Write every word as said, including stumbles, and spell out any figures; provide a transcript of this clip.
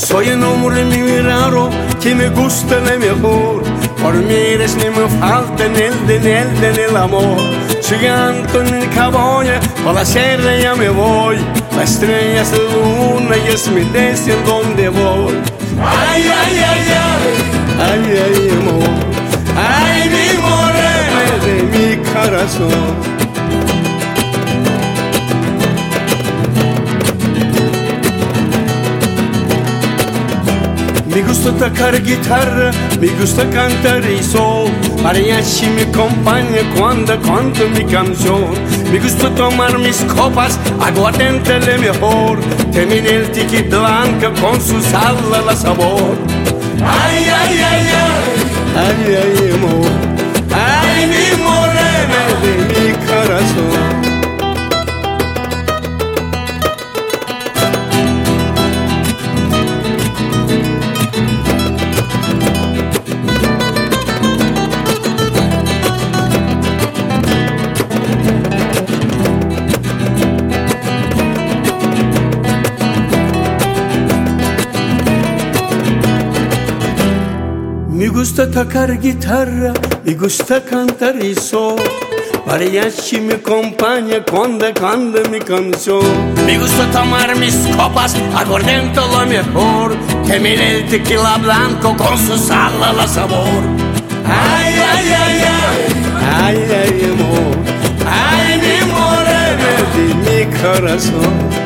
Soy un hombre muy raro que me gusta lo mejor. Por miles ni me falta ni el dinero ni el amor. Llegando en el cabaña, por la sierra ya me voy. La estrella es la luna y es mi destino donde voy. Ay, ay, ay, ay, ay, ay, amor. Ay, mi morena de mi corazón. Me gusta tocar guitarra, me gusta cantar y sol. Mariachi me acompaña cuando canto mi canción. Me gusta tomar mis copas, aguardiente lo mejor. Termina el tiki blanco con su sal a la sabor. Ay, ay, ay, ay, ay, ay, amor. Ay, mi morena de mi corazón. Me gusta tocar guitarra, me gusta cantar y sol. Mariachi me acompaña cuando canto mi canción. Me gusta tomar mis copas, aguardiente lo mejor. Que mire el tequila blanco con su sal a la sabor. Ay, ay, ay, ay, ay, ay, amor. Ay, mi morena de mi corazón.